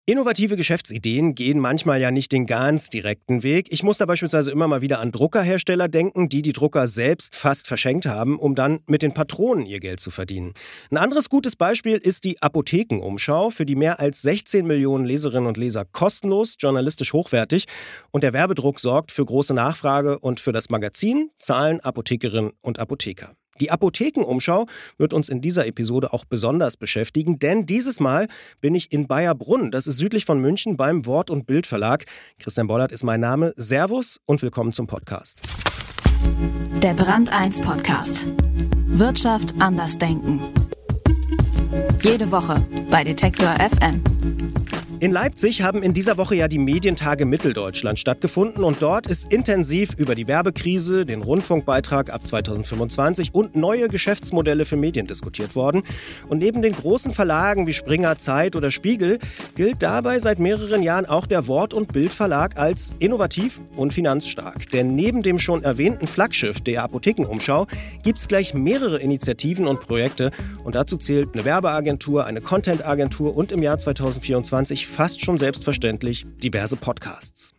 Innovative Geschäftsideen gehen manchmal ja nicht den ganz direkten Weg. Ich muss da beispielsweise immer mal wieder an Druckerhersteller denken, die Drucker selbst fast verschenkt haben, um dann mit den Patronen ihr Geld zu verdienen. Ein anderes gutes Beispiel ist die Apothekenumschau, für die mehr als 16 Millionen Leserinnen und Leser kostenlos, journalistisch hochwertig. Und der Werbedruck sorgt für große Nachfrage und für das Magazin zahlen Apothekerinnen und Apotheker. Die Apothekenumschau wird uns in dieser Episode auch besonders beschäftigen, denn dieses Mal bin ich in Bayerbrunn, das ist südlich von München, beim Wort- und Bild-Verlag. Christian Bollert ist mein Name. Servus und willkommen zum Podcast. Der Brand 1 Podcast. Wirtschaft anders denken. Jede Woche bei Detektor FM. In Leipzig haben in dieser Woche ja die Medientage Mitteldeutschland stattgefunden und dort ist intensiv über die Werbekrise, den Rundfunkbeitrag ab 2025 und neue Geschäftsmodelle für Medien diskutiert worden. Und neben den großen Verlagen wie Springer, Zeit oder Spiegel gilt dabei seit mehreren Jahren auch der Wort- und Bild-Verlag als innovativ und finanzstark. Denn neben dem schon erwähnten Flaggschiff der Apothekenumschau gibt es gleich mehrere Initiativen und Projekte. Und dazu zählt eine Werbeagentur, eine Content-Agentur und im Jahr 2024 fast schon selbstverständlich diverse Podcasts.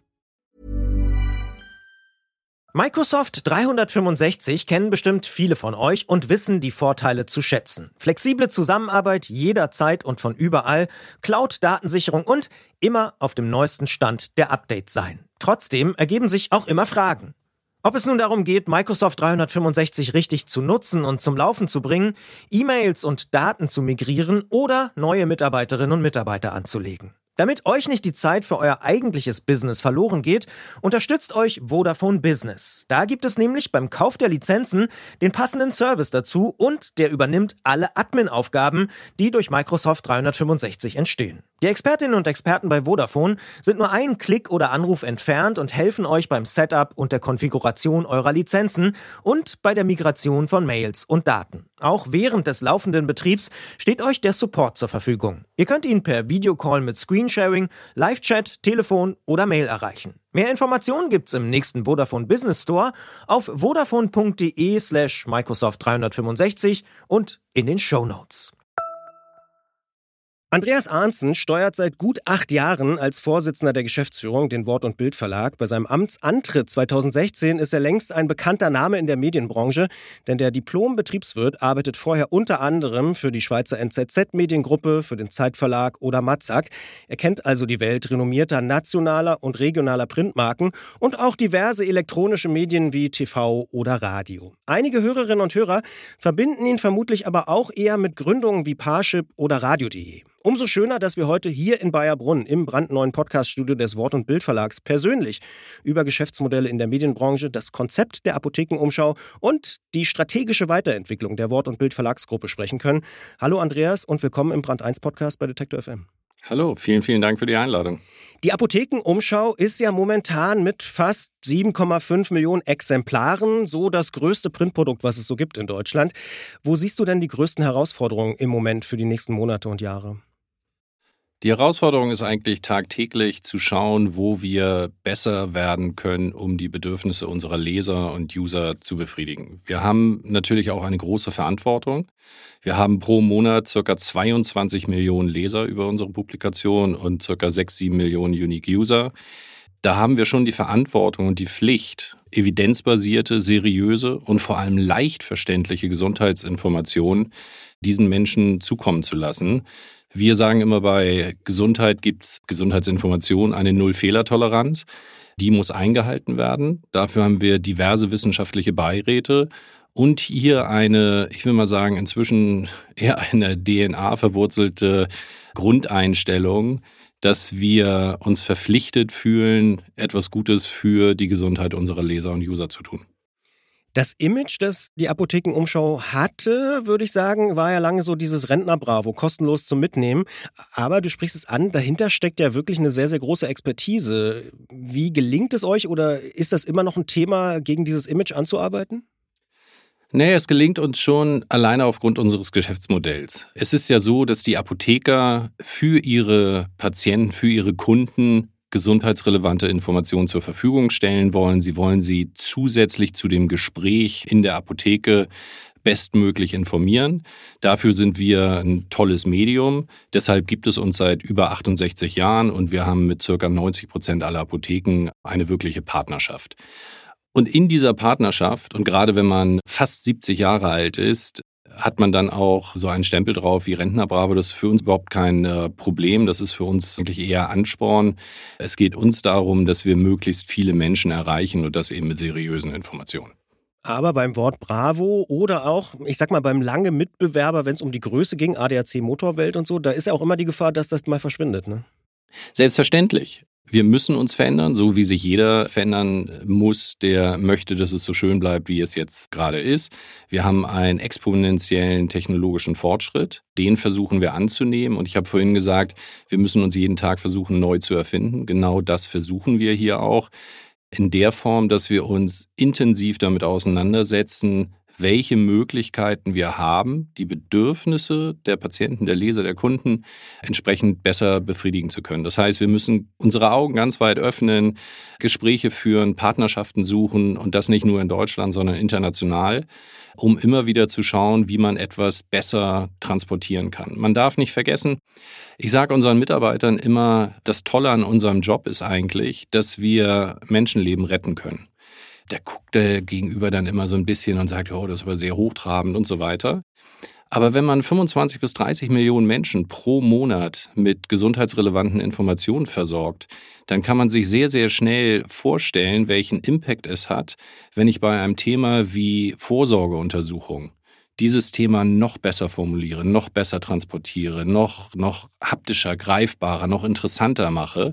Microsoft 365 kennen bestimmt viele von euch und wissen die Vorteile zu schätzen. Flexible Zusammenarbeit jederzeit und von überall, Cloud-Datensicherung und immer auf dem neuesten Stand der Updates sein. Trotzdem ergeben sich auch immer Fragen. Ob es nun darum geht, Microsoft 365 richtig zu nutzen und zum Laufen zu bringen, E-Mails und Daten zu migrieren oder neue Mitarbeiterinnen und Mitarbeiter anzulegen. Damit euch nicht die Zeit für euer eigentliches Business verloren geht, unterstützt euch Vodafone Business. Da gibt es nämlich beim Kauf der Lizenzen den passenden Service dazu und der übernimmt alle Admin-Aufgaben, die durch Microsoft 365 entstehen. Die Expertinnen und Experten bei Vodafone sind nur einen Klick oder Anruf entfernt und helfen euch beim Setup und der Konfiguration eurer Lizenzen und bei der Migration von Mails und Daten. Auch während des laufenden Betriebs steht euch der Support zur Verfügung. Ihr könnt ihn per Videocall mit Screensharing, Live-Chat, Telefon oder Mail erreichen. Mehr Informationen gibt's im nächsten Vodafone Business Store auf vodafone.de/Microsoft 365 und in den Shownotes. Andreas Arntzen steuert seit gut 8 Jahren als Vorsitzender der Geschäftsführung den Wort- und Bild-Verlag. Bei seinem Amtsantritt 2016 ist er längst ein bekannter Name in der Medienbranche, denn der Diplom-Betriebswirt arbeitet vorher unter anderem für die Schweizer NZZ-Mediengruppe, für den Zeitverlag oder Matzak. Er kennt also die Welt renommierter nationaler und regionaler Printmarken und auch diverse elektronische Medien wie TV oder Radio. Einige Hörerinnen und Hörer verbinden ihn vermutlich aber auch eher mit Gründungen wie Parship oder Radio.de. Umso schöner, dass wir heute hier in Bayerbrunn im brandneuen Podcaststudio des Wort- und Bild-Verlags persönlich über Geschäftsmodelle in der Medienbranche, das Konzept der Apothekenumschau und die strategische Weiterentwicklung der Wort- und Bild-Verlagsgruppe sprechen können. Hallo Andreas und willkommen im Brand 1 Podcast bei Detektor FM. Hallo, vielen Dank für die Einladung. Die Apothekenumschau ist ja momentan mit fast 7,5 Millionen Exemplaren so das größte Printprodukt, was es so gibt in Deutschland. Wo siehst du denn die größten Herausforderungen im Moment für die nächsten Monate und Jahre? Die Herausforderung ist eigentlich tagtäglich zu schauen, wo wir besser werden können, um die Bedürfnisse unserer Leser und User zu befriedigen. Wir haben natürlich auch eine große Verantwortung. Wir haben pro Monat ca. 22 Millionen Leser über unsere Publikation und ca. 6-7 Millionen Unique User. Da haben wir schon die Verantwortung und die Pflicht, evidenzbasierte, seriöse und vor allem leicht verständliche Gesundheitsinformationen diesen Menschen zukommen zu lassen. Wir sagen immer, bei Gesundheit gibt es Gesundheitsinformation eine Null-Fehler-Toleranz. Die muss eingehalten werden. Dafür haben wir diverse wissenschaftliche Beiräte und hier eine, ich will mal sagen, inzwischen eher eine DNA verwurzelte Grundeinstellung, dass wir uns verpflichtet fühlen, etwas Gutes für die Gesundheit unserer Leser und User zu tun. Das Image, das die Apothekenumschau hatte, würde ich sagen, war ja lange so dieses Rentner-Bravo, kostenlos zum Mitnehmen. Aber du sprichst es an, dahinter steckt ja wirklich eine sehr, sehr große Expertise. Wie gelingt es euch oder ist das immer noch ein Thema, gegen dieses Image anzuarbeiten? Nee, es gelingt uns schon alleine aufgrund unseres Geschäftsmodells. Es ist ja so, dass die Apotheker für ihre Patienten, für ihre Kunden gesundheitsrelevante Informationen zur Verfügung stellen wollen. Sie wollen sie zusätzlich zu dem Gespräch in der Apotheke bestmöglich informieren. Dafür sind wir ein tolles Medium. Deshalb gibt es uns seit über 68 Jahren und wir haben mit ca. 90% aller Apotheken eine wirkliche Partnerschaft. Und in dieser Partnerschaft, und gerade wenn man fast 70 Jahre alt ist, hat man dann auch so einen Stempel drauf wie Rentnerbravo. Das ist für uns überhaupt kein Problem. Das ist für uns eigentlich eher Ansporn. Es geht uns darum, dass wir möglichst viele Menschen erreichen und das eben mit seriösen Informationen. Aber beim Wort Bravo oder auch, ich sag mal, beim lange Mitbewerber, wenn es um die Größe ging, ADAC Motorwelt und so, da ist ja auch immer die Gefahr, dass das mal verschwindet, ne? Selbstverständlich. Wir müssen uns verändern, so wie sich jeder verändern muss, der möchte, dass es so schön bleibt, wie es jetzt gerade ist. Wir haben einen exponentiellen technologischen Fortschritt, den versuchen wir anzunehmen. Und ich habe vorhin gesagt, wir müssen uns jeden Tag versuchen, neu zu erfinden. Genau das versuchen wir hier auch. In der Form, dass wir uns intensiv damit auseinandersetzen, welche Möglichkeiten wir haben, die Bedürfnisse der Patienten, der Leser, der Kunden entsprechend besser befriedigen zu können. Das heißt, wir müssen unsere Augen ganz weit öffnen, Gespräche führen, Partnerschaften suchen und das nicht nur in Deutschland, sondern international, um immer wieder zu schauen, wie man etwas besser transportieren kann. Man darf nicht vergessen, ich sage unseren Mitarbeitern immer, das Tolle an unserem Job ist eigentlich, dass wir Menschenleben retten können. Der guckt der Gegenüber dann immer so ein bisschen und sagt, oh, das ist aber sehr hochtrabend und so weiter. Aber wenn man 25 bis 30 Millionen Menschen pro Monat mit gesundheitsrelevanten Informationen versorgt, dann kann man sich sehr, sehr schnell vorstellen, welchen Impact es hat, wenn ich bei einem Thema wie Vorsorgeuntersuchung dieses Thema noch besser formuliere, noch besser transportiere, noch haptischer, greifbarer, noch interessanter mache.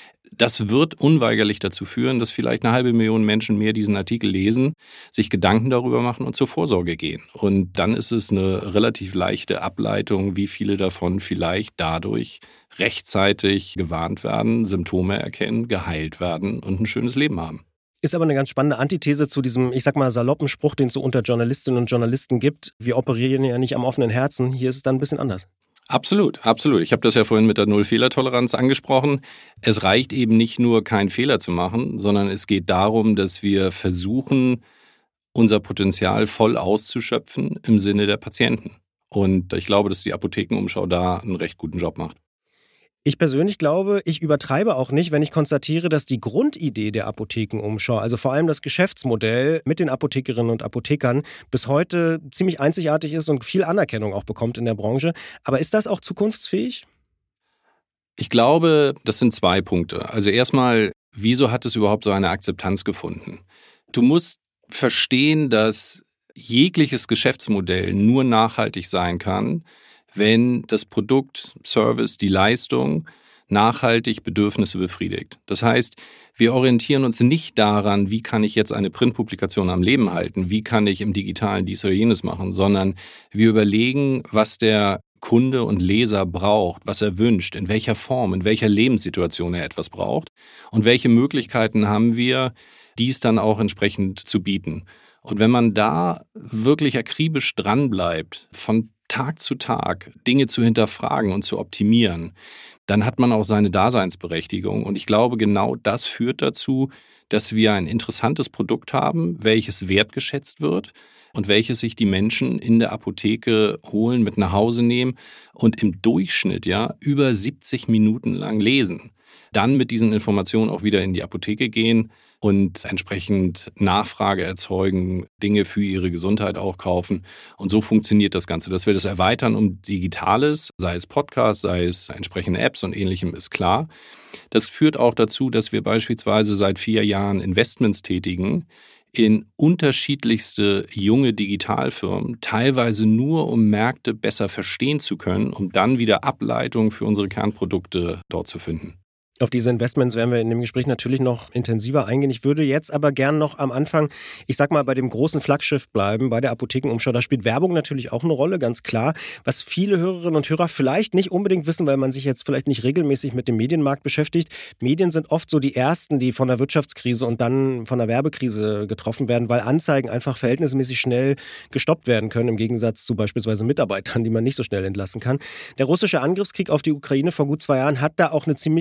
Das wird unweigerlich dazu führen, dass vielleicht 500.000 Menschen mehr diesen Artikel lesen, sich Gedanken darüber machen und zur Vorsorge gehen. Und dann ist es eine relativ leichte Ableitung, wie viele davon vielleicht dadurch rechtzeitig gewarnt werden, Symptome erkennen, geheilt werden und ein schönes Leben haben. Ist aber eine ganz spannende Antithese zu diesem, ich sag mal, saloppen Spruch, den es so unter Journalistinnen und Journalisten gibt. Wir operieren ja nicht am offenen Herzen. Hier ist es dann ein bisschen anders. Absolut, absolut. Ich habe das ja vorhin mit der Null-Fehler-Toleranz angesprochen. Es reicht eben nicht nur, keinen Fehler zu machen, sondern es geht darum, dass wir versuchen, unser Potenzial voll auszuschöpfen im Sinne der Patienten. Und ich glaube, dass die Apothekenumschau da einen recht guten Job macht. Ich persönlich glaube, ich übertreibe auch nicht, wenn ich konstatiere, dass die Grundidee der Apothekenumschau, also vor allem das Geschäftsmodell mit den Apothekerinnen und Apothekern, bis heute ziemlich einzigartig ist und viel Anerkennung auch bekommt in der Branche. Aber ist das auch zukunftsfähig? Ich glaube, das sind 2 Punkte. Also erstmal, wieso hat es überhaupt so eine Akzeptanz gefunden? Du musst verstehen, dass jegliches Geschäftsmodell nur nachhaltig sein kann, wenn das Produkt, Service, die Leistung nachhaltig Bedürfnisse befriedigt. Das heißt, wir orientieren uns nicht daran, wie kann ich jetzt eine Printpublikation am Leben halten, wie kann ich im Digitalen dies oder jenes machen, sondern wir überlegen, was der Kunde und Leser braucht, was er wünscht, in welcher Form, in welcher Lebenssituation er etwas braucht und welche Möglichkeiten haben wir, dies dann auch entsprechend zu bieten. Und wenn man da wirklich akribisch dranbleibt, von Tag zu Tag Dinge zu hinterfragen und zu optimieren, dann hat man auch seine Daseinsberechtigung. Und ich glaube, genau das führt dazu, dass wir ein interessantes Produkt haben, welches wertgeschätzt wird und welches sich die Menschen in der Apotheke holen, mit nach Hause nehmen und im Durchschnitt über 70 Minuten lang lesen. Dann mit diesen Informationen auch wieder in die Apotheke gehen und entsprechend Nachfrage erzeugen, Dinge für ihre Gesundheit auch kaufen. Und so funktioniert das Ganze. Dass wir das erweitern um Digitales, sei es Podcast, sei es entsprechende Apps und Ähnlichem, ist klar. Das führt auch dazu, dass wir beispielsweise seit 4 Jahren Investments tätigen in unterschiedlichste junge Digitalfirmen, teilweise nur um Märkte besser verstehen zu können, um dann wieder Ableitungen für unsere Kernprodukte dort zu finden. Auf diese Investments werden wir in dem Gespräch natürlich noch intensiver eingehen. Ich würde jetzt aber gern noch am Anfang, ich sag mal, bei dem großen Flaggschiff bleiben, bei der Apothekenumschau. Da spielt Werbung natürlich auch eine Rolle, ganz klar. Was viele Hörerinnen und Hörer vielleicht nicht unbedingt wissen, weil man sich jetzt vielleicht nicht regelmäßig mit dem Medienmarkt beschäftigt. Medien sind oft so die ersten, die von der Wirtschaftskrise und dann von der Werbekrise getroffen werden, weil Anzeigen einfach verhältnismäßig schnell gestoppt werden können, im Gegensatz zu beispielsweise Mitarbeitern, die man nicht so schnell entlassen kann. Der russische Angriffskrieg auf die Ukraine vor gut 2 Jahren hat da auch eine ziemlich große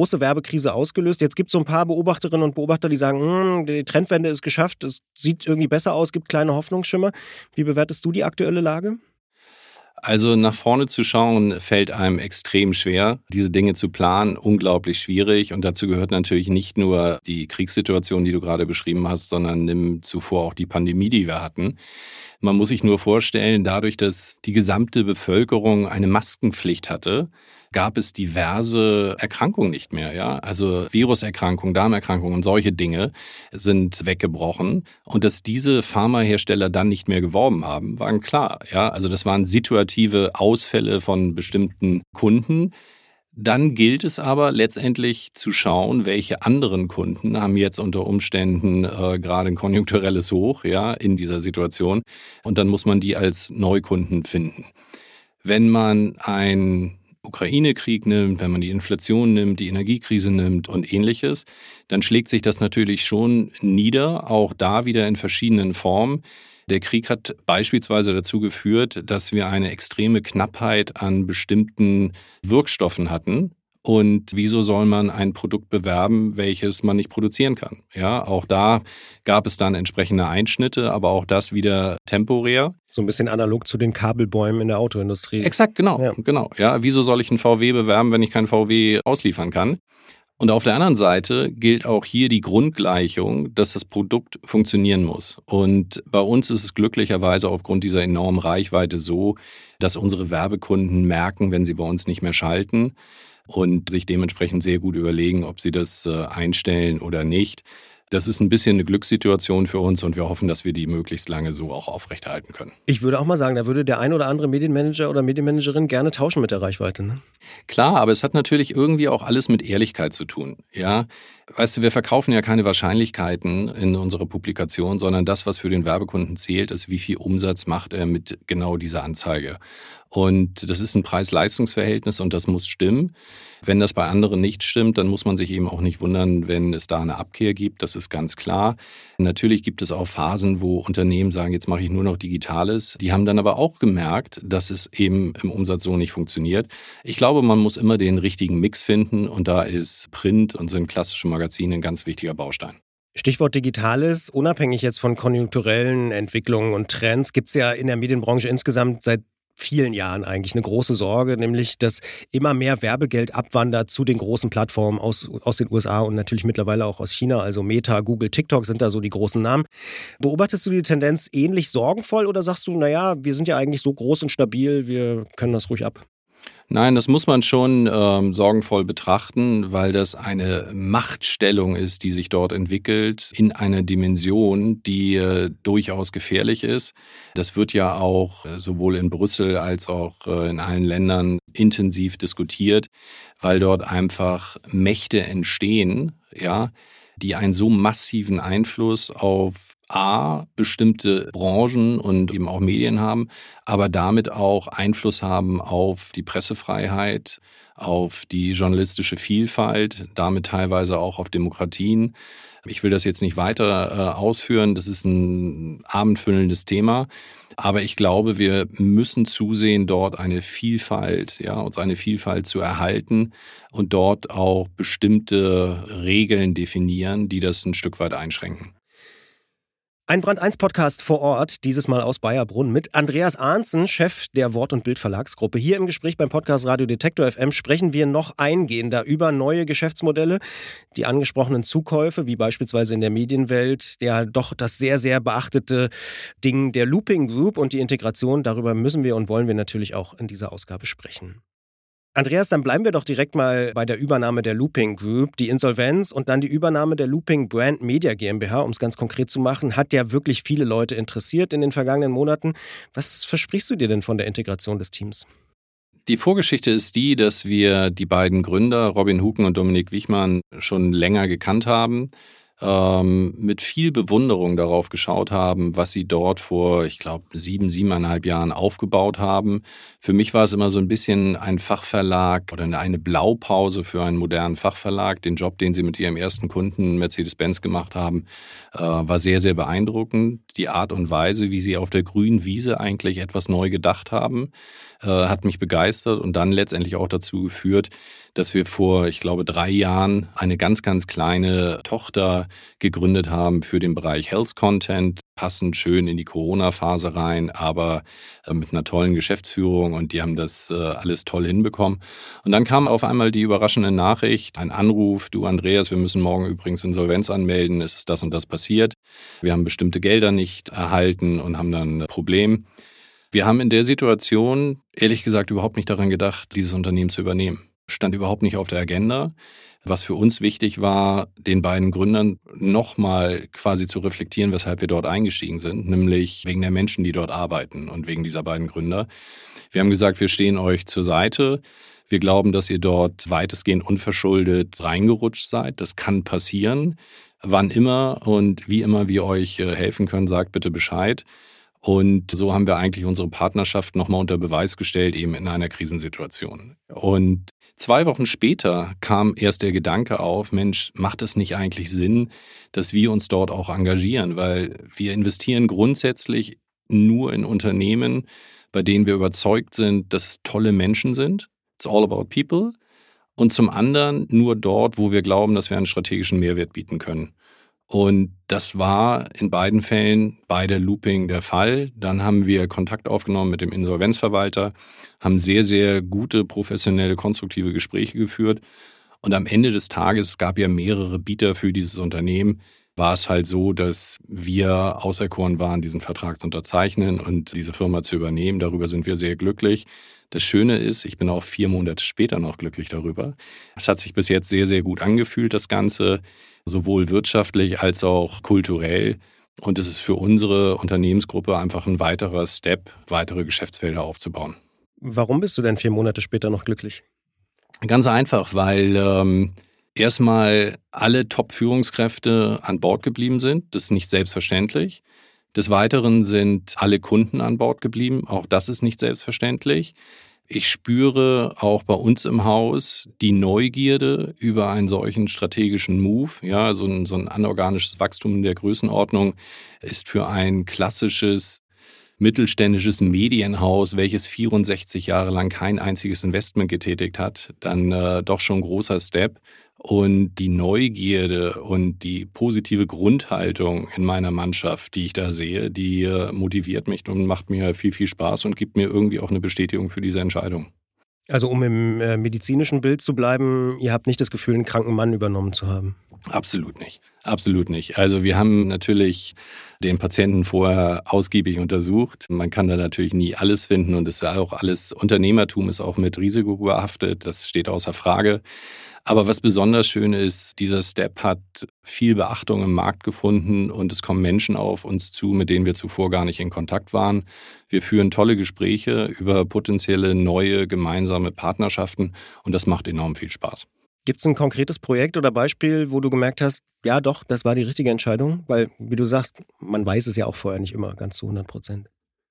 große Werbekrise ausgelöst. Jetzt gibt es so ein paar Beobachterinnen und Beobachter, die sagen, die Trendwende ist geschafft, es sieht irgendwie besser aus, gibt kleine Hoffnungsschimmer. Wie bewertest du die aktuelle Lage? Also nach vorne zu schauen, fällt einem extrem schwer. Diese Dinge zu planen, unglaublich schwierig. Und dazu gehört natürlich nicht nur die Kriegssituation, die du gerade beschrieben hast, sondern nimm zuvor auch die Pandemie, die wir hatten. Man muss sich nur vorstellen, dadurch, dass die gesamte Bevölkerung eine Maskenpflicht hatte, gab es diverse Erkrankungen nicht mehr. Ja? Also Viruserkrankungen, Darmerkrankungen und solche Dinge sind weggebrochen. Und dass diese Pharmahersteller dann nicht mehr geworben haben, war klar. Ja? Also das waren situative Ausfälle von bestimmten Kunden. Dann gilt es aber letztendlich zu schauen, welche anderen Kunden haben jetzt unter Umständen gerade ein konjunkturelles Hoch, ja, in dieser Situation. Und dann muss man die als Neukunden finden. Wenn man einen Ukraine-Krieg nimmt, wenn man die Inflation nimmt, die Energiekrise nimmt und Ähnliches, dann schlägt sich das natürlich schon nieder, auch da wieder in verschiedenen Formen. Der Krieg hat beispielsweise dazu geführt, dass wir eine extreme Knappheit an bestimmten Wirkstoffen hatten. Und wieso soll man ein Produkt bewerben, welches man nicht produzieren kann? Ja, auch da gab es dann entsprechende Einschnitte, aber auch das wieder temporär. So ein bisschen analog zu den Kabelbäumen in der Autoindustrie. Exakt, genau. Ja, wieso soll ich einen VW bewerben, wenn ich keinen VW ausliefern kann? Und auf der anderen Seite gilt auch hier die Grundgleichung, dass das Produkt funktionieren muss. Und bei uns ist es glücklicherweise aufgrund dieser enormen Reichweite so, dass unsere Werbekunden merken, wenn sie bei uns nicht mehr schalten und sich dementsprechend sehr gut überlegen, ob sie das einstellen oder nicht. Das ist ein bisschen eine Glückssituation für uns und wir hoffen, dass wir die möglichst lange so auch aufrechterhalten können. Ich würde auch mal sagen, da würde der ein oder andere Medienmanager oder Medienmanagerin gerne tauschen mit der Reichweite. Ne? Klar, aber es hat natürlich irgendwie auch alles mit Ehrlichkeit zu tun. Ja, weißt du, wir verkaufen ja keine Wahrscheinlichkeiten in unserer Publikation, sondern das, was für den Werbekunden zählt, ist, wie viel Umsatz macht er mit genau dieser Anzeige. Und das ist ein Preis-Leistungs-Verhältnis und das muss stimmen. Wenn das bei anderen nicht stimmt, dann muss man sich eben auch nicht wundern, wenn es da eine Abkehr gibt. Das ist ganz klar. Natürlich gibt es auch Phasen, wo Unternehmen sagen, jetzt mache ich nur noch Digitales. Die haben dann aber auch gemerkt, dass es eben im Umsatz so nicht funktioniert. Ich glaube, man muss immer den richtigen Mix finden und da ist Print und sind klassische Magazine ein ganz wichtiger Baustein. Stichwort Digitales, unabhängig jetzt von konjunkturellen Entwicklungen und Trends, gibt es ja in der Medienbranche insgesamt seit vielen Jahren eigentlich eine große Sorge, nämlich dass immer mehr Werbegeld abwandert zu den großen Plattformen aus den USA und natürlich mittlerweile auch aus China, also Meta, Google, TikTok sind da so die großen Namen. Beobachtest du die Tendenz ähnlich sorgenvoll oder sagst du, naja, wir sind ja eigentlich so groß und stabil, wir können das ruhig ab? Nein, das muss man schon sorgenvoll betrachten, weil das eine Machtstellung ist, die sich dort entwickelt in einer Dimension, die durchaus gefährlich ist. Das wird ja auch sowohl in Brüssel als auch in allen Ländern intensiv diskutiert, weil dort einfach Mächte entstehen, ja, die einen so massiven Einfluss auf bestimmte Branchen und eben auch Medien haben, aber damit auch Einfluss haben auf die Pressefreiheit, auf die journalistische Vielfalt, damit teilweise auch auf Demokratien. Ich will das jetzt nicht weiter ausführen, das ist ein abendfüllendes Thema. Aber ich glaube, wir müssen zusehen, dort eine Vielfalt, uns eine Vielfalt zu erhalten und dort auch bestimmte Regeln definieren, die das ein Stück weit einschränken. Ein Brand 1 Podcast vor Ort, dieses Mal aus Bayerbrunn mit Andreas Arntzen, Chef der Wort- und Bild-Verlagsgruppe. Hier im Gespräch beim Podcast Radio Detektor FM sprechen wir noch eingehender über neue Geschäftsmodelle, die angesprochenen Zukäufe, wie beispielsweise in der Medienwelt, der doch das sehr, sehr beachtete Ding der Looping Group und die Integration. Darüber müssen wir und wollen wir natürlich auch in dieser Ausgabe sprechen. Andreas, dann bleiben wir doch direkt mal bei der Übernahme der Looping Group. Die Insolvenz und dann die Übernahme der Looping Brand Media GmbH, um es ganz konkret zu machen, hat ja wirklich viele Leute interessiert in den vergangenen Monaten. Was versprichst du dir denn von der Integration des Teams? Die Vorgeschichte ist die, dass wir die beiden Gründer, Robin Huken und Dominik Wichmann, schon länger gekannt haben, mit viel Bewunderung darauf geschaut haben, was sie dort vor, ich glaube, 7,5 Jahren aufgebaut haben. Für mich war es immer so ein bisschen ein Fachverlag oder eine Blaupause für einen modernen Fachverlag. Den Job, den sie mit ihrem ersten Kunden Mercedes-Benz gemacht haben, war sehr, sehr beeindruckend. Die Art und Weise, wie sie auf der grünen Wiese eigentlich etwas neu gedacht haben, hat mich begeistert und dann letztendlich auch dazu geführt, dass wir vor, ich glaube, 3 Jahren eine ganz, ganz kleine Tochter gegründet haben für den Bereich Health Content, passend schön in die Corona-Phase rein, aber mit einer tollen Geschäftsführung, und die haben das alles toll hinbekommen. Und dann kam auf einmal die überraschende Nachricht, ein Anruf: Du Andreas, wir müssen morgen übrigens Insolvenz anmelden, es ist das und das passiert. Wir haben bestimmte Gelder nicht erhalten und haben dann ein Problem. Wir haben in der Situation ehrlich gesagt überhaupt nicht daran gedacht, dieses Unternehmen zu übernehmen. Stand überhaupt nicht auf der Agenda. Was für uns wichtig war, den beiden Gründern nochmal quasi zu reflektieren, weshalb wir dort eingestiegen sind, nämlich wegen der Menschen, die dort arbeiten und wegen dieser beiden Gründer. Wir haben gesagt, wir stehen euch zur Seite. Wir glauben, dass ihr dort weitestgehend unverschuldet reingerutscht seid. Das kann passieren. Wann immer und wie immer wir euch helfen können, sagt bitte Bescheid. Und so haben wir eigentlich unsere Partnerschaft nochmal unter Beweis gestellt, eben in einer Krisensituation. Und 2 Wochen später kam erst der Gedanke auf: Mensch, macht es nicht eigentlich Sinn, dass wir uns dort auch engagieren? Weil wir investieren grundsätzlich nur in Unternehmen, bei denen wir überzeugt sind, dass es tolle Menschen sind. It's all about people. Und zum anderen nur dort, wo wir glauben, dass wir einen strategischen Mehrwert bieten können. Und das war in beiden Fällen bei der Looping der Fall. Dann haben wir Kontakt aufgenommen mit dem Insolvenzverwalter, haben sehr, sehr gute, professionelle, konstruktive Gespräche geführt. Und am Ende des Tages, es gab ja mehrere Bieter für dieses Unternehmen, war es halt so, dass wir auserkoren waren, diesen Vertrag zu unterzeichnen und diese Firma zu übernehmen. Darüber sind wir sehr glücklich. Das Schöne ist, ich bin auch 4 Monate später noch glücklich darüber. Es hat sich bis jetzt sehr, sehr gut angefühlt, das Ganze, sowohl wirtschaftlich als auch kulturell. Und es ist für unsere Unternehmensgruppe einfach ein weiterer Step, weitere Geschäftsfelder aufzubauen. Warum bist du denn 4 Monate später noch glücklich? Ganz einfach, weil erstmal alle Top-Führungskräfte an Bord geblieben sind. Das ist nicht selbstverständlich. Des Weiteren sind alle Kunden an Bord geblieben. Auch das ist nicht selbstverständlich. Ich spüre auch bei uns im Haus die Neugierde über einen solchen strategischen Move. Ja, so ein anorganisches Wachstum in der Größenordnung ist für ein klassisches mittelständisches Medienhaus, welches 64 Jahre lang kein einziges Investment getätigt hat, dann doch schon ein großer Step. Und die Neugierde und die positive Grundhaltung in meiner Mannschaft, die ich da sehe, die motiviert mich und macht mir viel, viel Spaß und gibt mir irgendwie auch eine Bestätigung für diese Entscheidung. Also um im medizinischen Bild zu bleiben, ihr habt nicht das Gefühl, einen kranken Mann übernommen zu haben? Absolut nicht. Absolut nicht. Also wir haben natürlich den Patienten vorher ausgiebig untersucht. Man kann da natürlich nie alles finden und es ist auch alles, Unternehmertum ist auch mit Risiko behaftet, das steht außer Frage. Aber was besonders schön ist, dieser Step hat viel Beachtung im Markt gefunden und es kommen Menschen auf uns zu, mit denen wir zuvor gar nicht in Kontakt waren. Wir führen tolle Gespräche über potenzielle neue gemeinsame Partnerschaften und das macht enorm viel Spaß. Gibt es ein konkretes Projekt oder Beispiel, wo du gemerkt hast, ja doch, das war die richtige Entscheidung? Weil, wie du sagst, man weiß es ja auch vorher nicht immer ganz zu 100%.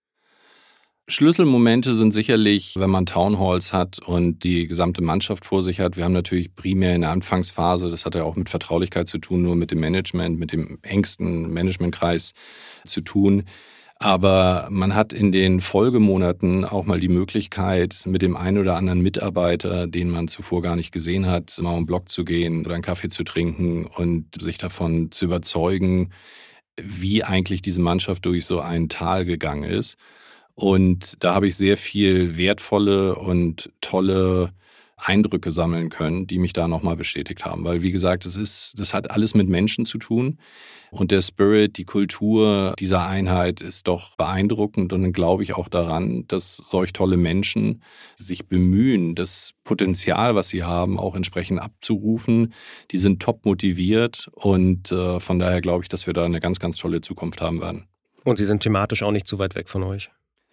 Schlüsselmomente sind sicherlich, wenn man Townhalls hat und die gesamte Mannschaft vor sich hat. Wir haben natürlich primär in der Anfangsphase, das hat ja auch mit Vertraulichkeit zu tun, nur mit dem Management, mit dem engsten Managementkreis zu tun. Aber man hat in den Folgemonaten auch mal die Möglichkeit, mit dem einen oder anderen Mitarbeiter, den man zuvor gar nicht gesehen hat, mal um den Block zu gehen oder einen Kaffee zu trinken und sich davon zu überzeugen, wie eigentlich diese Mannschaft durch so ein Tal gegangen ist. Und da habe ich sehr viel wertvolle und tolle Eindrücke sammeln können, die mich da nochmal bestätigt haben. Weil, wie gesagt, das hat alles mit Menschen zu tun. Und der Spirit, die Kultur dieser Einheit ist doch beeindruckend. Und dann glaube ich auch daran, dass solch tolle Menschen sich bemühen, das Potenzial, was sie haben, auch entsprechend abzurufen. Die sind top motiviert und von daher glaube ich, dass wir da eine ganz, ganz tolle Zukunft haben werden. Und sie sind thematisch auch nicht zu weit weg von euch?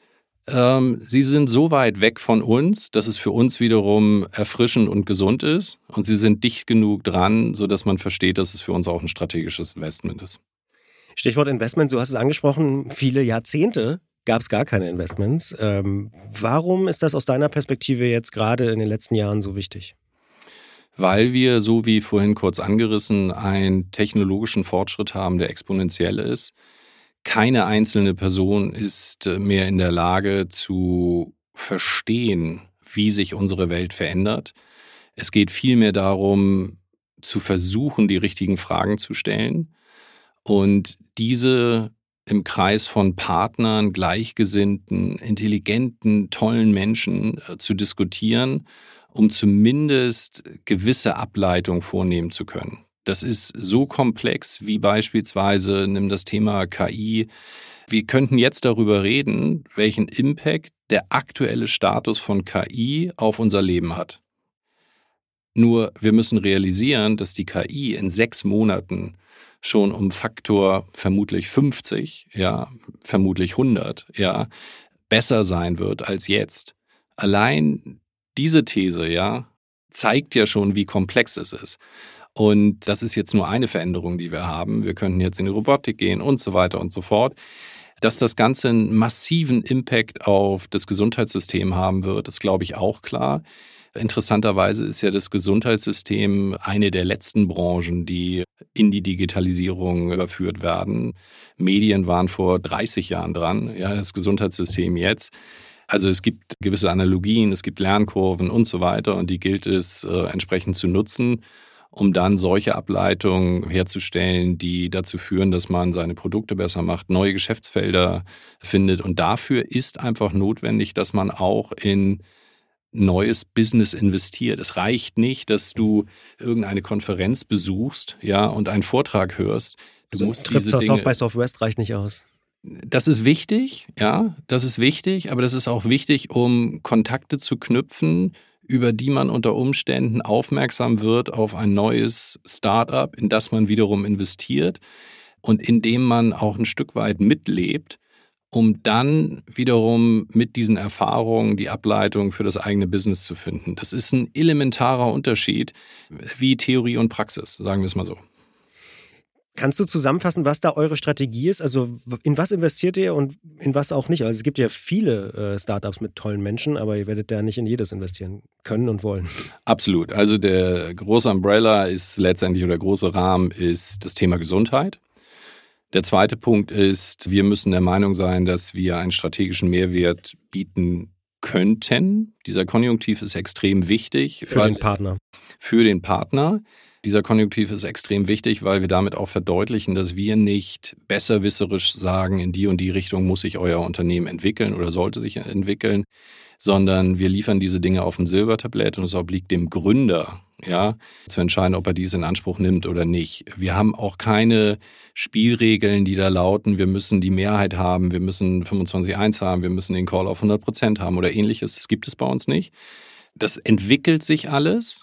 Sie sind so weit weg von uns, dass es für uns wiederum erfrischend und gesund ist. Und sie sind dicht genug dran, sodass man versteht, dass es für uns auch ein strategisches Investment ist. Stichwort Investment, du hast es angesprochen, viele Jahrzehnte gab es gar keine Investments. Warum ist das aus deiner Perspektive jetzt gerade in den letzten Jahren so wichtig? Weil wir, so wie vorhin kurz angerissen, einen technologischen Fortschritt haben, der exponentiell ist. Keine einzelne Person ist mehr in der Lage zu verstehen, wie sich unsere Welt verändert. Es geht vielmehr darum, zu versuchen, die richtigen Fragen zu stellen und diese im Kreis von Partnern, Gleichgesinnten, intelligenten, tollen Menschen zu diskutieren, um zumindest gewisse Ableitungen vornehmen zu können. Das ist so komplex wie beispielsweise, nimm das Thema KI. Wir könnten jetzt darüber reden, welchen Impact der aktuelle Status von KI auf unser Leben hat. Nur wir müssen realisieren, dass die KI in 6 Monaten schon um Faktor vermutlich 50, vermutlich 100, besser sein wird als jetzt. Allein diese These, zeigt ja schon, wie komplex es ist. Und das ist jetzt nur eine Veränderung, die wir haben. Wir könnten jetzt in die Robotik gehen und so weiter und so fort. Dass das Ganze einen massiven Impact auf das Gesundheitssystem haben wird, ist, glaube ich, auch klar. Interessanterweise ist ja das Gesundheitssystem eine der letzten Branchen, die in die Digitalisierung überführt werden. Medien waren vor 30 Jahren dran, das Gesundheitssystem jetzt. Also es gibt gewisse Analogien, es gibt Lernkurven und so weiter und die gilt es entsprechend zu nutzen, um dann solche Ableitungen herzustellen, die dazu führen, dass man seine Produkte besser macht, neue Geschäftsfelder findet. Und dafür ist einfach notwendig, dass man auch in neues Business investiert. Es reicht nicht, dass du irgendeine Konferenz besuchst, und einen Vortrag hörst. Du musst Trip zur South by Southwest reicht nicht aus. Das ist wichtig, aber das ist auch wichtig, um Kontakte zu knüpfen, über die man unter Umständen aufmerksam wird auf ein neues Start-up, in das man wiederum investiert und in dem man auch ein Stück weit mitlebt, um dann wiederum mit diesen Erfahrungen die Ableitung für das eigene Business zu finden. Das ist ein elementarer Unterschied wie Theorie und Praxis, sagen wir es mal so. Kannst du zusammenfassen, was da eure Strategie ist? Also in was investiert ihr und in was auch nicht? Also es gibt ja viele Startups mit tollen Menschen, aber ihr werdet da nicht in jedes investieren können und wollen. Absolut. Also der große Umbrella ist letztendlich, oder der große Rahmen ist das Thema Gesundheit. Der zweite Punkt ist, wir müssen der Meinung sein, dass wir einen strategischen Mehrwert bieten könnten. Dieser Konjunktiv ist extrem wichtig. Für den Partner. Für den Partner. Dieser Konjunktiv ist extrem wichtig, weil wir damit auch verdeutlichen, dass wir nicht besserwisserisch sagen, in die und die Richtung muss sich euer Unternehmen entwickeln oder sollte sich entwickeln, sondern wir liefern diese Dinge auf dem Silbertablett und es obliegt dem Gründer, zu entscheiden, ob er dies in Anspruch nimmt oder nicht. Wir haben auch keine Spielregeln, die da lauten, wir müssen die Mehrheit haben, wir müssen 25:1 haben, wir müssen den Call auf 100% haben oder ähnliches. Das gibt es bei uns nicht. Das entwickelt sich alles.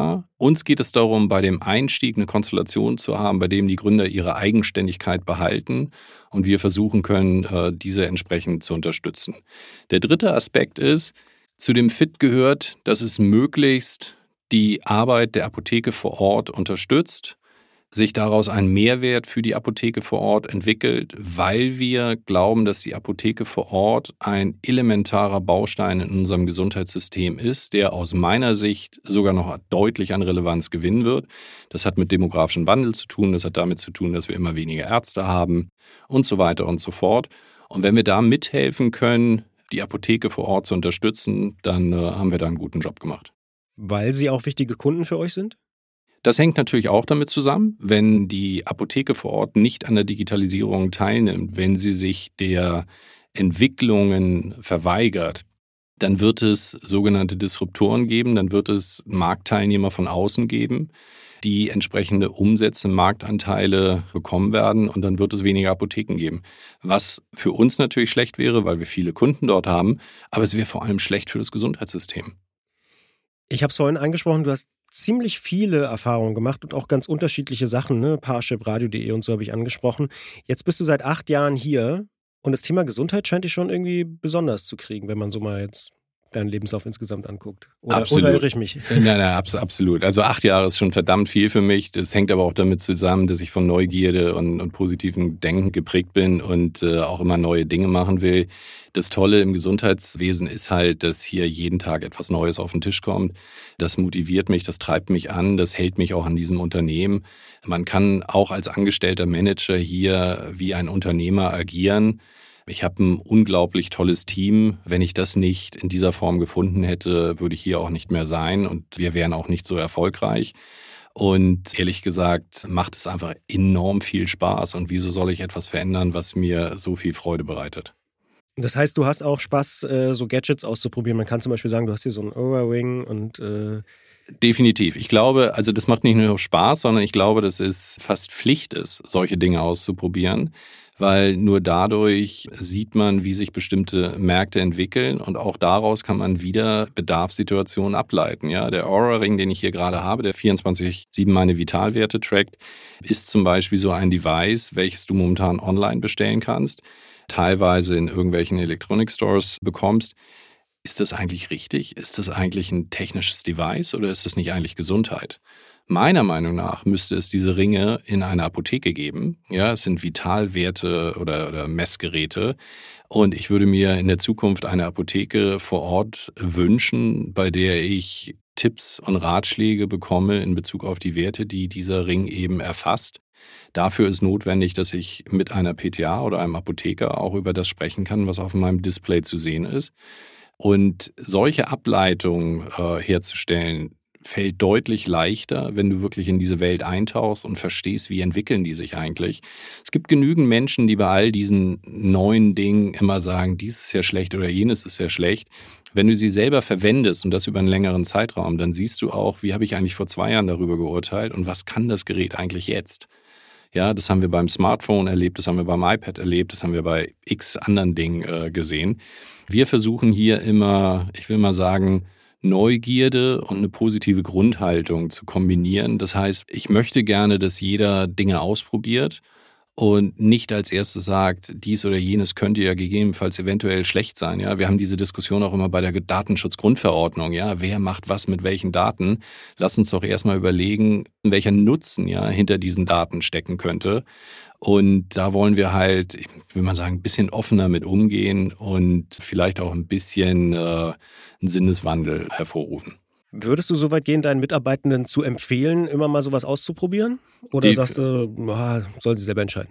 Uns geht es darum, bei dem Einstieg eine Konstellation zu haben, bei dem die Gründer ihre Eigenständigkeit behalten und wir versuchen können, diese entsprechend zu unterstützen. Der dritte Aspekt ist, zu dem Fit gehört, dass es möglichst die Arbeit der Apotheke vor Ort unterstützt, sich daraus ein Mehrwert für die Apotheke vor Ort entwickelt, weil wir glauben, dass die Apotheke vor Ort ein elementarer Baustein in unserem Gesundheitssystem ist, der aus meiner Sicht sogar noch deutlich an Relevanz gewinnen wird. Das hat mit demografischem Wandel zu tun, das hat damit zu tun, dass wir immer weniger Ärzte haben und so weiter und so fort. Und wenn wir da mithelfen können, die Apotheke vor Ort zu unterstützen, dann haben wir da einen guten Job gemacht. Weil sie auch wichtige Kunden für euch sind? Das hängt natürlich auch damit zusammen, wenn die Apotheke vor Ort nicht an der Digitalisierung teilnimmt, wenn sie sich der Entwicklungen verweigert, dann wird es sogenannte Disruptoren geben, dann wird es Marktteilnehmer von außen geben, die entsprechende Umsätze, Marktanteile bekommen werden und dann wird es weniger Apotheken geben. Was für uns natürlich schlecht wäre, weil wir viele Kunden dort haben, aber es wäre vor allem schlecht für das Gesundheitssystem. Ich habe es vorhin angesprochen, du hast ziemlich viele Erfahrungen gemacht und auch ganz unterschiedliche Sachen, Parship, Radio.de und so habe ich angesprochen. Jetzt bist du seit 8 Jahren hier und das Thema Gesundheit scheint dich schon irgendwie besonders zu kriegen, wenn man so mal jetzt deinen Lebenslauf insgesamt anguckt. Oder irre ich mich? Nein, absolut. Also 8 Jahre ist schon verdammt viel für mich. Das hängt aber auch damit zusammen, dass ich von Neugierde und positivem Denken geprägt bin und auch immer neue Dinge machen will. Das Tolle im Gesundheitswesen ist halt, dass hier jeden Tag etwas Neues auf den Tisch kommt. Das motiviert mich, das treibt mich an, das hält mich auch an diesem Unternehmen. Man kann auch als angestellter Manager hier wie ein Unternehmer agieren. Ich habe ein unglaublich tolles Team. Wenn ich das nicht in dieser Form gefunden hätte, würde ich hier auch nicht mehr sein und wir wären auch nicht so erfolgreich. Und ehrlich gesagt macht es einfach enorm viel Spaß. Und wieso soll ich etwas verändern, was mir so viel Freude bereitet? Das heißt, du hast auch Spaß, so Gadgets auszuprobieren. Man kann zum Beispiel sagen, du hast hier so einen Oura-Ring und Definitiv. Ich glaube, also das macht nicht nur Spaß, sondern ich glaube, dass es fast Pflicht ist, solche Dinge auszuprobieren, weil nur dadurch sieht man, wie sich bestimmte Märkte entwickeln und auch daraus kann man wieder Bedarfssituationen ableiten. Ja, der Oura-Ring, den ich hier gerade habe, der 24/7 meine Vitalwerte trackt, ist zum Beispiel so ein Device, welches du momentan online bestellen kannst, teilweise in irgendwelchen Electronic-Stores bekommst. Ist das eigentlich richtig? Ist das eigentlich ein technisches Device oder ist das nicht eigentlich Gesundheit? Meiner Meinung nach müsste es diese Ringe in einer Apotheke geben. Ja, es sind Vitalwerte oder Messgeräte. Und ich würde mir in der Zukunft eine Apotheke vor Ort wünschen, bei der ich Tipps und Ratschläge bekomme in Bezug auf die Werte, die dieser Ring eben erfasst. Dafür ist notwendig, dass ich mit einer PTA oder einem Apotheker auch über das sprechen kann, was auf meinem Display zu sehen ist. Und solche Ableitungen herzustellen, fällt deutlich leichter, wenn du wirklich in diese Welt eintauchst und verstehst, wie entwickeln die sich eigentlich. Es gibt genügend Menschen, die bei all diesen neuen Dingen immer sagen, dies ist ja schlecht oder jenes ist ja schlecht. Wenn du sie selber verwendest und das über einen längeren Zeitraum, dann siehst du auch, wie habe ich eigentlich vor 2 Jahren darüber geurteilt und was kann das Gerät eigentlich jetzt? Ja, das haben wir beim Smartphone erlebt, das haben wir beim iPad erlebt, das haben wir bei x anderen Dingen gesehen. Wir versuchen hier immer, ich will mal sagen, Neugierde und eine positive Grundhaltung zu kombinieren. Das heißt, ich möchte gerne, dass jeder Dinge ausprobiert und nicht als erstes sagt, dies oder jenes könnte ja gegebenenfalls eventuell schlecht sein. Ja, wir haben diese Diskussion auch immer bei der Datenschutzgrundverordnung. Ja, wer macht was mit welchen Daten? Lass uns doch erstmal überlegen, welcher Nutzen ja hinter diesen Daten stecken könnte. Und da wollen wir halt, ich will mal sagen, ein bisschen offener mit umgehen und vielleicht auch ein bisschen einen Sinneswandel hervorrufen. Würdest du so weit gehen, deinen Mitarbeitenden zu empfehlen, immer mal sowas auszuprobieren? Oder sagst du, soll sie selber entscheiden?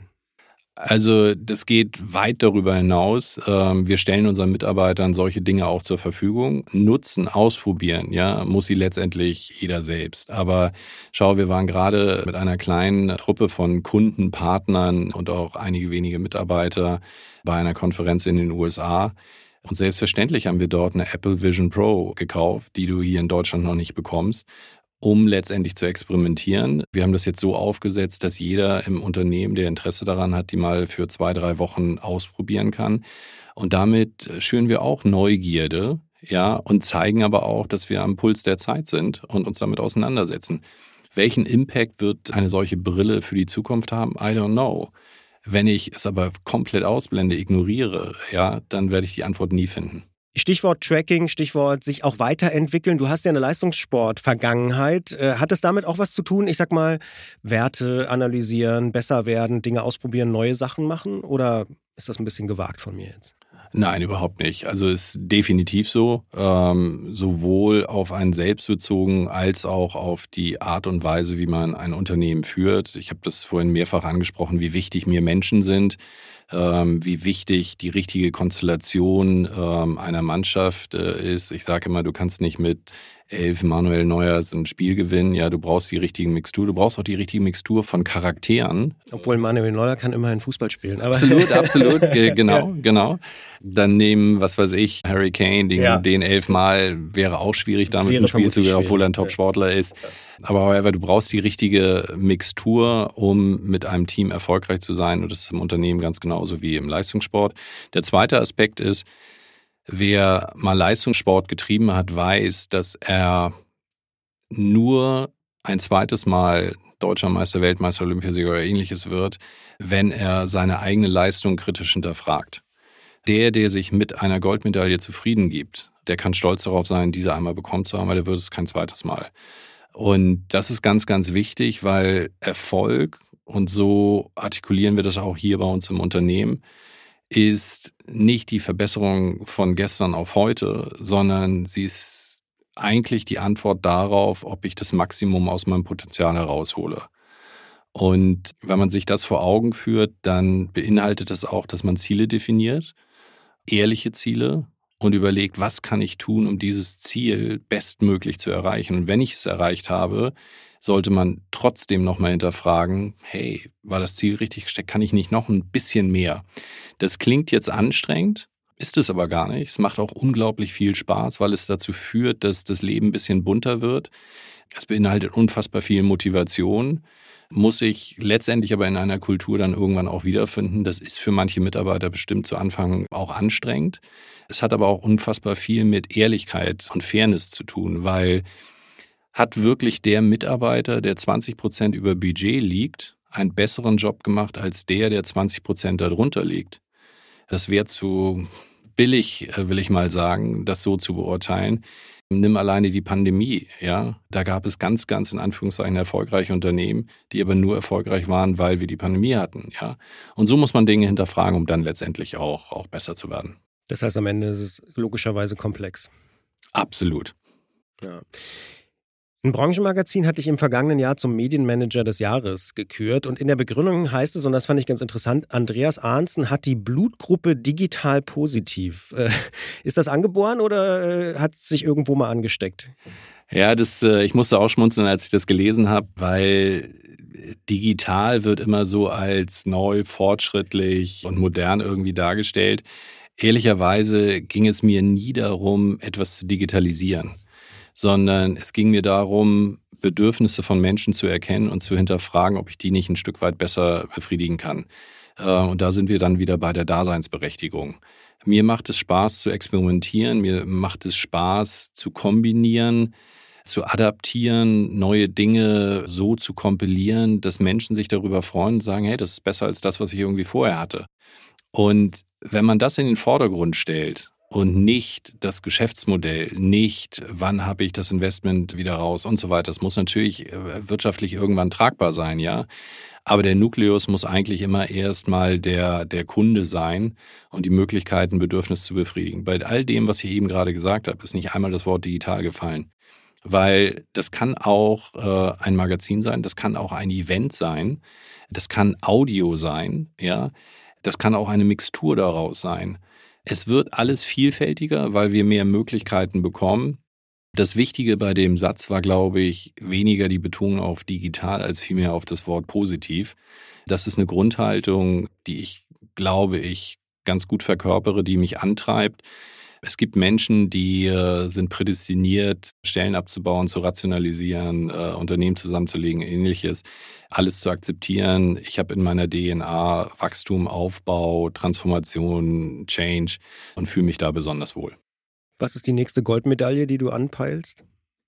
Also das geht weit darüber hinaus. Wir stellen unseren Mitarbeitern solche Dinge auch zur Verfügung. Nutzen, ausprobieren, ja, muss sie letztendlich jeder selbst. Aber schau, wir waren gerade mit einer kleinen Truppe von Kunden, Partnern und auch einige wenige Mitarbeiter bei einer Konferenz in den USA. Und selbstverständlich haben wir dort eine Apple Vision Pro gekauft, die du hier in Deutschland noch nicht bekommst, um letztendlich zu experimentieren. Wir haben das jetzt so aufgesetzt, dass jeder im Unternehmen, der Interesse daran hat, die mal für 2-3 Wochen ausprobieren kann. Und damit schüren wir auch Neugierde, ja, und zeigen aber auch, dass wir am Puls der Zeit sind und uns damit auseinandersetzen. Welchen Impact wird eine solche Brille für die Zukunft haben? I don't know. Wenn ich es aber komplett ausblende, ignoriere, ja, dann werde ich die Antwort nie finden. Stichwort Tracking, Stichwort sich auch weiterentwickeln. Du hast ja eine Leistungssport-Vergangenheit. Hat es damit auch was zu tun? Ich sag mal, Werte analysieren, besser werden, Dinge ausprobieren, neue Sachen machen? Oder ist das ein bisschen gewagt von mir jetzt? Nein, überhaupt nicht. Also es ist definitiv so, sowohl auf einen selbst bezogen als auch auf die Art und Weise, wie man ein Unternehmen führt. Ich habe das vorhin mehrfach angesprochen, wie wichtig mir Menschen sind, wie wichtig die richtige Konstellation einer Mannschaft ist. Ich sage immer, du kannst nicht mit 11 Manuel Neuers ein Spiel gewinnen. Ja, du brauchst die richtige Mixtur. Du brauchst auch die richtige Mixtur von Charakteren. Obwohl Manuel Neuer kann immerhin Fußball spielen. Aber Absolut. Genau. Dann nehmen, was weiß ich, Harry Kane, den 11-mal, wäre auch schwierig, damit ein Spiel zu gewinnen, obwohl er ein Top-Sportler ist. Aber du brauchst die richtige Mixtur, um mit einem Team erfolgreich zu sein. Und das ist im Unternehmen ganz genauso wie im Leistungssport. Der zweite Aspekt ist, wer mal Leistungssport getrieben hat, weiß, dass er nur ein zweites Mal Deutscher Meister, Weltmeister, Olympiasieger oder ähnliches wird, wenn er seine eigene Leistung kritisch hinterfragt. Der sich mit einer Goldmedaille zufrieden gibt, der kann stolz darauf sein, diese einmal bekommen zu haben, weil der wird es kein zweites Mal. Und das ist ganz, ganz wichtig, weil Erfolg, und so artikulieren wir das auch hier bei uns im Unternehmen, ist nicht die Verbesserung von gestern auf heute, sondern sie ist eigentlich die Antwort darauf, ob ich das Maximum aus meinem Potenzial heraushole. Und wenn man sich das vor Augen führt, dann beinhaltet das auch, dass man Ziele definiert, ehrliche Ziele und überlegt, was kann ich tun, um dieses Ziel bestmöglich zu erreichen. Und wenn ich es erreicht habe, sollte man trotzdem nochmal hinterfragen, hey, war das Ziel richtig gesteckt? Kann ich nicht noch ein bisschen mehr? Das klingt jetzt anstrengend, ist es aber gar nicht. Es macht auch unglaublich viel Spaß, weil es dazu führt, dass das Leben ein bisschen bunter wird. Es beinhaltet unfassbar viel Motivation, muss ich letztendlich aber in einer Kultur dann irgendwann auch wiederfinden. Das ist für manche Mitarbeiter bestimmt zu Anfang auch anstrengend. Es hat aber auch unfassbar viel mit Ehrlichkeit und Fairness zu tun, weil hat wirklich der Mitarbeiter, der 20% über Budget liegt, einen besseren Job gemacht als der 20% darunter liegt? Das wäre zu billig, will ich mal sagen, das so zu beurteilen. Nimm alleine die Pandemie, ja. Da gab es ganz in Anführungszeichen erfolgreiche Unternehmen, die aber nur erfolgreich waren, weil wir die Pandemie hatten, ja. Und so muss man Dinge hinterfragen, um dann letztendlich auch besser zu werden. Das heißt, am Ende ist es logischerweise komplex. Absolut. Ja. Ein Branchenmagazin hat dich im vergangenen Jahr zum Medienmanager des Jahres gekürt und in der Begründung heißt es, und das fand ich ganz interessant, Andreas Arntzen hat die Blutgruppe digital positiv. Ist das angeboren oder hat es sich irgendwo mal angesteckt? Ja, ich musste auch schmunzeln, als ich das gelesen habe, weil digital wird immer so als neu, fortschrittlich und modern irgendwie dargestellt. Ehrlicherweise ging es mir nie darum, etwas zu digitalisieren, sondern es ging mir darum, Bedürfnisse von Menschen zu erkennen und zu hinterfragen, ob ich die nicht ein Stück weit besser befriedigen kann. Und da sind wir dann wieder bei der Daseinsberechtigung. Mir macht es Spaß zu experimentieren, mir macht es Spaß zu kombinieren, zu adaptieren, neue Dinge so zu kompilieren, dass Menschen sich darüber freuen und sagen, hey, das ist besser als das, was ich irgendwie vorher hatte. Und wenn man das in den Vordergrund stellt und nicht das Geschäftsmodell, nicht wann habe ich das Investment wieder raus und so weiter, das muss natürlich wirtschaftlich irgendwann tragbar sein, ja. Aber der Nukleus muss eigentlich immer erstmal der Kunde sein und die Möglichkeit, ein Bedürfnis zu befriedigen. Bei all dem, was ich eben gerade gesagt habe, ist nicht einmal das Wort digital gefallen. Weil das kann auch ein Magazin sein, das kann auch ein Event sein, das kann Audio sein, ja. Das kann auch eine Mixtur daraus sein. Es wird alles vielfältiger, weil wir mehr Möglichkeiten bekommen. Das Wichtige bei dem Satz war, glaube ich, weniger die Betonung auf digital als vielmehr auf das Wort positiv. Das ist eine Grundhaltung, die ich, glaube ich, ganz gut verkörpere, die mich antreibt. Es gibt Menschen, die sind prädestiniert, Stellen abzubauen, zu rationalisieren, Unternehmen zusammenzulegen, Ähnliches, alles zu akzeptieren. Ich habe in meiner DNA Wachstum, Aufbau, Transformation, Change und fühle mich da besonders wohl. Was ist die nächste Goldmedaille, die du anpeilst?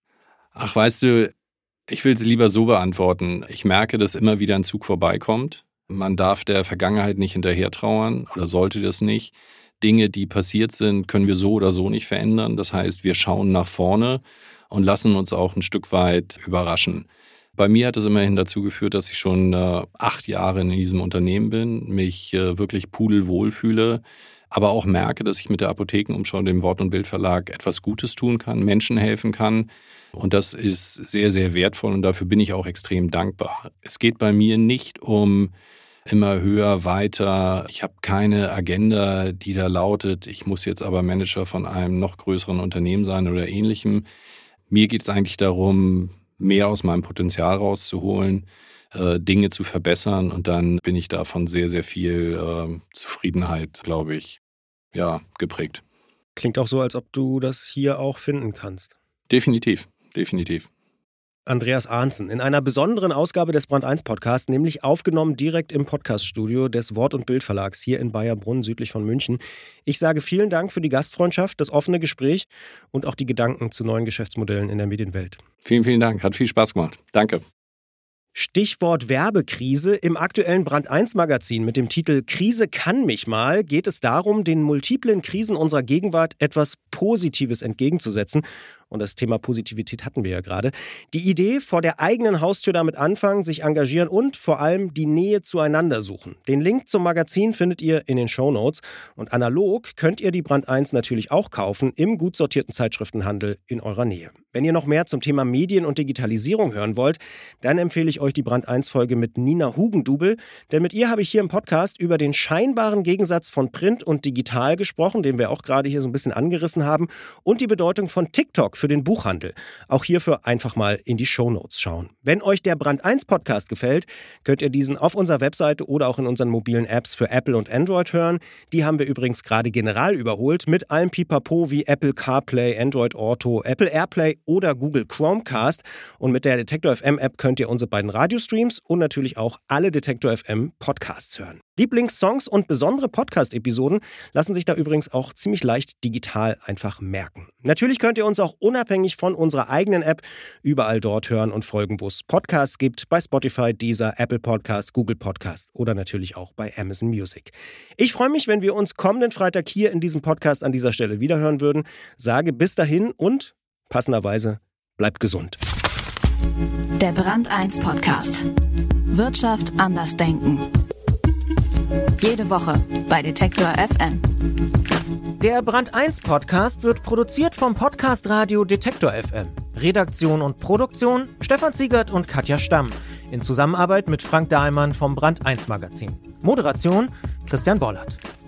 Ach, weißt du, ich will es lieber so beantworten. Ich merke, dass immer wieder ein Zug vorbeikommt. Man darf der Vergangenheit nicht hinterher trauern oder sollte das nicht. Dinge, die passiert sind, können wir so oder so nicht verändern. Das heißt, wir schauen nach vorne und lassen uns auch ein Stück weit überraschen. Bei mir hat es immerhin dazu geführt, dass ich schon 8 Jahre in diesem Unternehmen bin, mich wirklich pudelwohl fühle, aber auch merke, dass ich mit der Apothekenumschau, dem Wort- und Bildverlag, etwas Gutes tun kann, Menschen helfen kann. Und das ist sehr, sehr wertvoll und dafür bin ich auch extrem dankbar. Es geht bei mir nicht um immer höher, weiter. Ich habe keine Agenda, die da lautet, ich muss jetzt aber Manager von einem noch größeren Unternehmen sein oder ähnlichem. Mir geht es eigentlich darum, mehr aus meinem Potenzial rauszuholen, Dinge zu verbessern und dann bin ich davon sehr, sehr viel Zufriedenheit, glaube ich, ja, geprägt. Klingt auch so, als ob du das hier auch finden kannst. Definitiv, definitiv. Andreas Arntzen in einer besonderen Ausgabe des Brand 1 Podcasts, nämlich aufgenommen direkt im Podcaststudio des Wort- und Bildverlags hier in Bayerbrunn, südlich von München. Ich sage vielen Dank für die Gastfreundschaft, das offene Gespräch und auch die Gedanken zu neuen Geschäftsmodellen in der Medienwelt. Vielen, vielen Dank. Hat viel Spaß gemacht. Danke. Stichwort Werbekrise. Im aktuellen Brand 1 Magazin mit dem Titel Krise kann mich mal geht es darum, den multiplen Krisen unserer Gegenwart etwas Positives entgegenzusetzen. Und das Thema Positivität hatten wir ja gerade. Die Idee, vor der eigenen Haustür damit anfangen, sich engagieren und vor allem die Nähe zueinander suchen. Den Link zum Magazin findet ihr in den Shownotes. Und analog könnt ihr die Brand 1 natürlich auch kaufen im gut sortierten Zeitschriftenhandel in eurer Nähe. Wenn ihr noch mehr zum Thema Medien und Digitalisierung hören wollt, dann empfehle ich euch die Brand 1 Folge mit Nina Hugendubel. Denn mit ihr habe ich hier im Podcast über den scheinbaren Gegensatz von Print und Digital gesprochen, den wir auch gerade hier so ein bisschen angerissen haben, und die Bedeutung von TikTok für den Buchhandel. Auch hierfür einfach mal in die Shownotes schauen. Wenn euch der Brand 1 Podcast gefällt, könnt ihr diesen auf unserer Webseite oder auch in unseren mobilen Apps für Apple und Android hören. Die haben wir übrigens gerade general überholt mit allem Pipapo wie Apple CarPlay, Android Auto, Apple AirPlay oder Google Chromecast. Und mit der Detektor FM App könnt ihr unsere beiden Radiostreams und natürlich auch alle Detektor FM Podcasts hören. Lieblingssongs und besondere Podcast-Episoden lassen sich da übrigens auch ziemlich leicht digital einfach merken. Natürlich könnt ihr uns auch unabhängig von unserer eigenen App überall dort hören und folgen, wo es Podcasts gibt, bei Spotify, Deezer, Apple Podcasts, Google Podcasts oder natürlich auch bei Amazon Music. Ich freue mich, wenn wir uns kommenden Freitag hier in diesem Podcast an dieser Stelle wiederhören würden. Sage bis dahin und passenderweise bleibt gesund. Der Brand 1 Podcast. Wirtschaft anders denken. Jede Woche bei Detektor FM. Der Brand 1 Podcast wird produziert vom Podcast Radio Detektor FM. Redaktion und Produktion Stefan Ziegert und Katja Stamm. In Zusammenarbeit mit Frank Dahlmann vom Brand 1 Magazin. Moderation Christian Bollert.